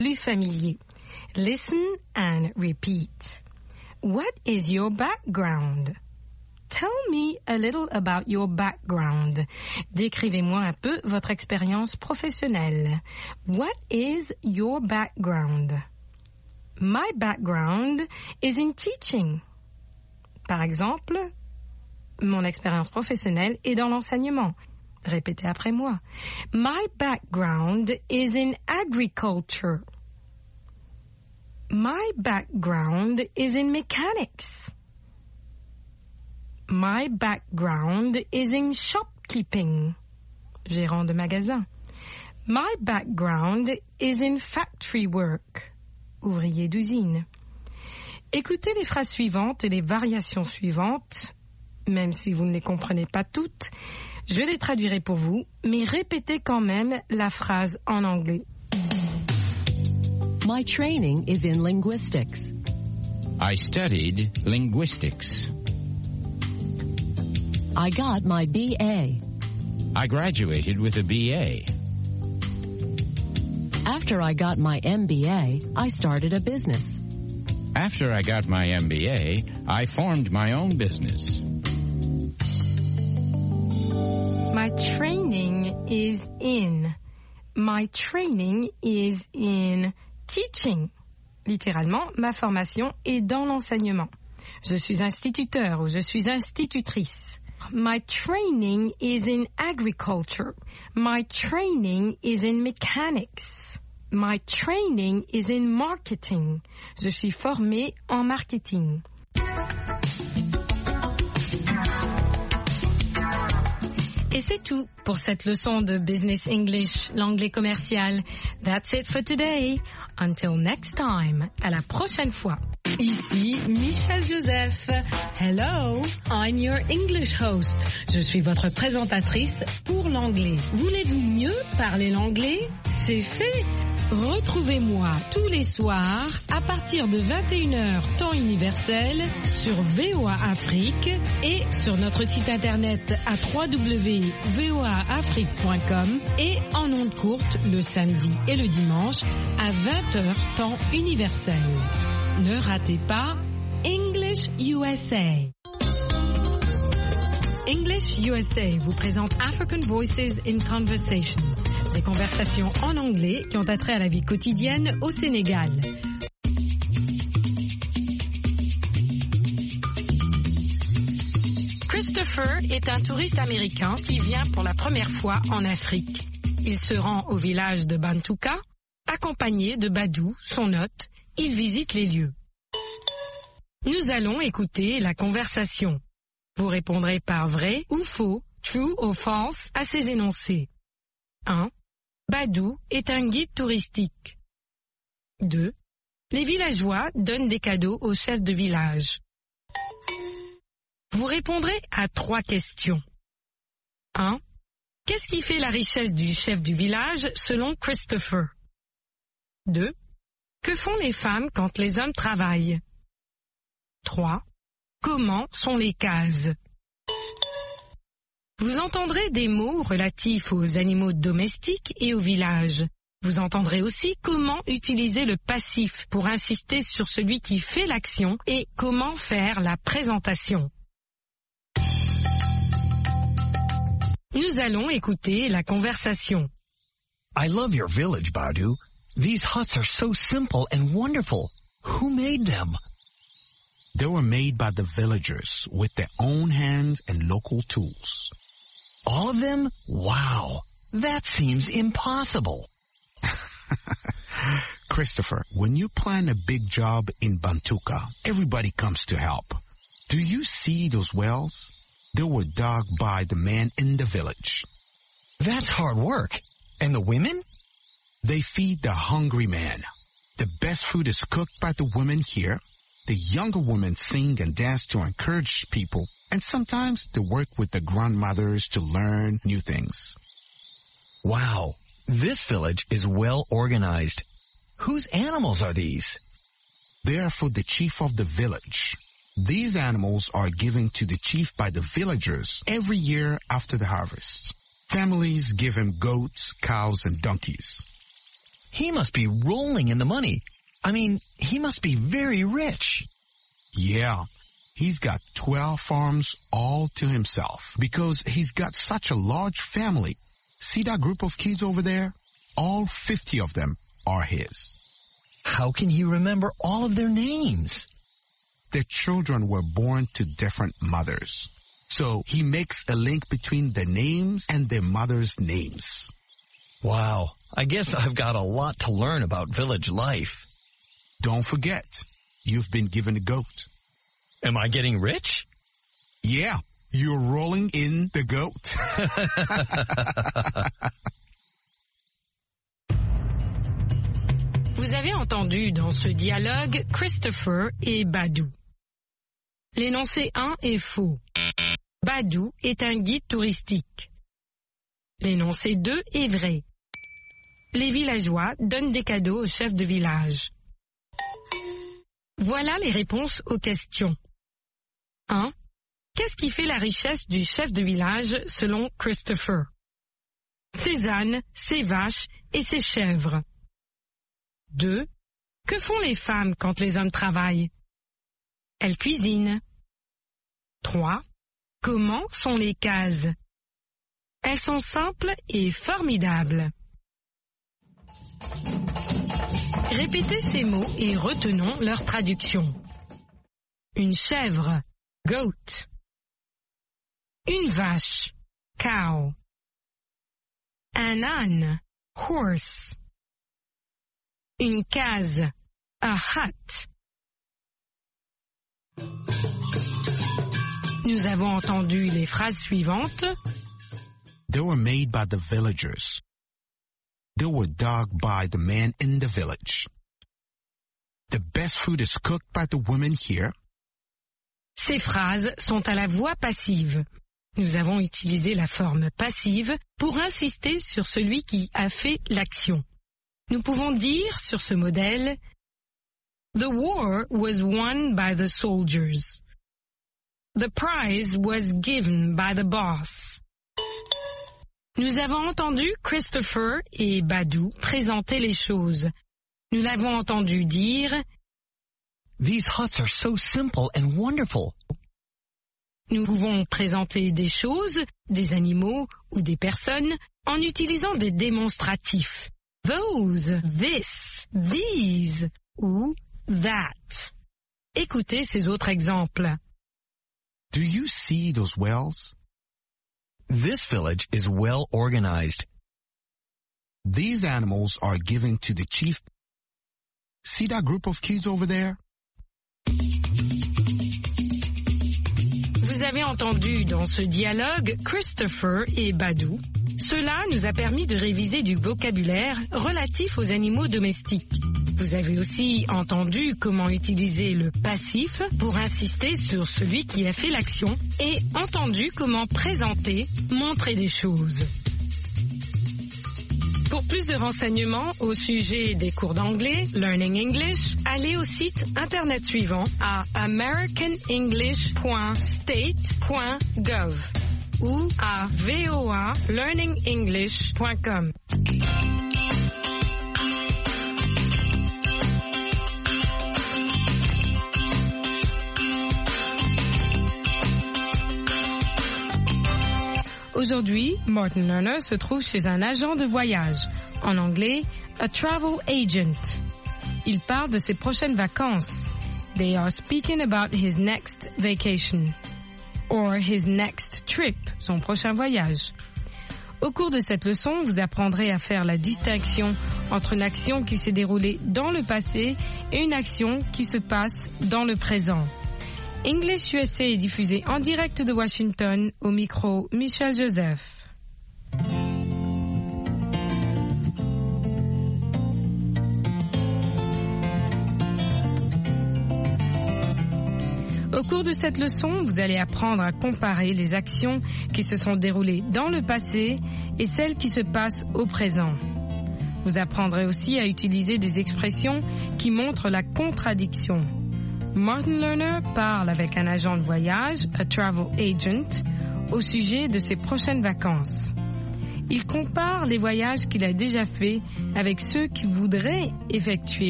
Plus familier. Listen and repeat. What is your background? Tell me a little about your background. Décrivez-moi un peu votre expérience professionnelle. What is your background? My background is in teaching. Par exemple, mon expérience professionnelle est dans l'enseignement. Répétez après moi. My background is in agriculture. My background is in mechanics. My background is in shopkeeping. Gérant de magasin. My background is in factory work. Ouvrier d'usine. Écoutez les phrases suivantes et les variations suivantes, même si vous ne les comprenez pas toutes. Je les traduirai pour vous, mais répétez quand même la phrase en anglais. My training is in linguistics. I studied linguistics. I got my BA. I graduated with a BA. After I got my MBA, I started a business. After I got my MBA, I formed my own business. My training is in. My training is in teaching. Littéralement, ma formation est dans l'enseignement. Je suis instituteur ou je suis institutrice. My training is in agriculture. My training is in mechanics. My training is in marketing. Je suis formée en marketing. Et c'est tout pour cette leçon de Business English, l'anglais commercial. That's it for today. Until next time. À la prochaine fois. Ici Michelle Joseph. Hello, I'm your English host. Je suis votre présentatrice pour l'anglais. Voulez-vous mieux parler l'anglais? C'est fait. Retrouvez-moi tous les soirs à partir de 21h temps universel sur VOA Afrique et sur notre site internet à www.voaafrique.com et en ondes courtes le samedi et le dimanche à 20h temps universel. Ne ratez pas English USA. English USA vous présente African Voices in Conversation. Des conversations en anglais qui ont attrait à la vie quotidienne au Sénégal. Christopher est un touriste américain qui vient pour la première fois en Afrique. Il se rend au village de Bantouka, accompagné de Badou, son hôte. Il visite les lieux. Nous allons écouter la conversation. Vous répondrez par vrai ou faux, true ou false à ces énoncés. 1. Badou est un guide touristique. 2. Les villageois donnent des cadeaux au chef de village. Vous répondrez à 3 questions. 1. Qu'est-ce qui fait la richesse du chef du village selon Christopher? 2. Que font les femmes quand les hommes travaillent? 3. Comment sont les cases? Vous entendrez des mots relatifs aux animaux domestiques et au village. Vous entendrez aussi comment utiliser le passif pour insister sur celui qui fait l'action et comment faire la présentation. Nous allons écouter la conversation. I love your village, Badou. These huts are so simple and wonderful. Who made them? They were made by the villagers with their own hands and local tools. All of them? Wow. That seems impossible. Christopher, when you plan a big job in Bantouka, everybody comes to help. Do you see those wells? They were dug by the men in the village. That's hard work. And the women? They feed the hungry man. The best food is cooked by the women here. The younger women sing and dance to encourage people, and sometimes they work with the grandmothers to learn new things. Wow, this village is well organized. Whose animals are these? They are for the chief of the village. These animals are given to the chief by the villagers every year after the harvest. Families give him goats, cows, and donkeys. He must be rolling in the money. I mean, he must be very rich. Yeah, he's got 12 farms all to himself because he's got such a large family. See that group of kids over there? All 50 of them are his. How can he remember all of their names? Their children were born to different mothers. So he makes a link between the names and their mothers' names. Wow, I guess I've got a lot to learn about village life. Don't forget, you've been given a goat. Am I getting rich? Yeah, you're rolling in the goat. Vous avez entendu dans ce dialogue Christopher et Badou. L'énoncé 1 est faux. Badou est un guide touristique. L'énoncé 2 est vrai. Les villageois donnent des cadeaux au chef de village. Voilà les réponses aux questions. 1. Qu'est-ce qui fait la richesse du chef de village selon Christopher? Ses ânes, ses vaches et ses chèvres. 2. Que font les femmes quand les hommes travaillent? Elles cuisinent. 3. Comment sont les cases? Elles sont simples et formidables. Répétez ces mots et retenons leur traduction. Une chèvre, goat. Une vache, cow. Un âne, horse. Une case, a hut. Nous avons entendu les phrases suivantes. They were made by the villagers. They were dug by the men in the village. The best food is cooked by the women here. Ces phrases sont à la voix passive. Nous avons utilisé la forme passive pour insister sur celui qui a fait l'action. Nous pouvons dire sur ce modèle « The war was won by the soldiers. The prize was given by the boss. » Nous avons entendu Christopher et Badou présenter les choses. Nous l'avons entendu dire « These huts are so simple and wonderful. » Nous pouvons présenter des choses, des animaux ou des personnes en utilisant des démonstratifs. Those, this, these ou that. Écoutez ces autres exemples. Do you see those wells? This village is well organized. These animals are given to the chief. See that group of kids over there? Vous avez entendu dans ce dialogue Christopher et Badou. Cela nous a permis de réviser du vocabulaire relatif aux animaux domestiques. Vous avez aussi entendu comment utiliser le passif pour insister sur celui qui a fait l'action et entendu comment présenter, montrer des choses. Pour plus de renseignements au sujet des cours d'anglais, Learning English, allez au site internet suivant à americanenglish.state.gov ou à voalearningenglish.com. Aujourd'hui, Martin Lerner se trouve chez un agent de voyage, en anglais, a travel agent. Il parle de ses prochaines vacances. They are speaking about his next vacation. Or his next trip, son prochain voyage. Au cours de cette leçon, vous apprendrez à faire la distinction entre une action qui s'est déroulée dans le passé et une action qui se passe dans le présent. English USA est diffusé en direct de Washington, au micro Michel Joseph. Au cours de cette leçon, vous allez apprendre à comparer les actions qui se sont déroulées dans le passé et celles qui se passent au présent. Vous apprendrez aussi à utiliser des expressions qui montrent la contradiction. Martin Lerner parle avec un agent de voyage, a travel agent, au sujet de ses prochaines vacances. Il compare les voyages qu'il a déjà faits avec ceux qu'il voudrait effectuer.